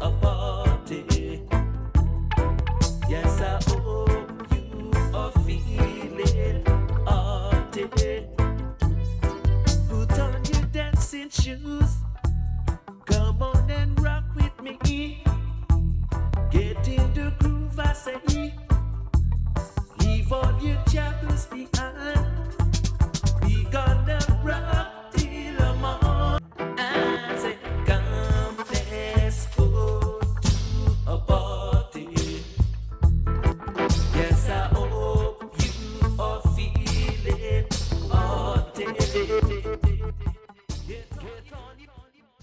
a party. Yes, I hope you are feeling hearty. Put on your dancing shoes. Come on and rock with me. Get in the groove, I say. Leave all your troubles behind.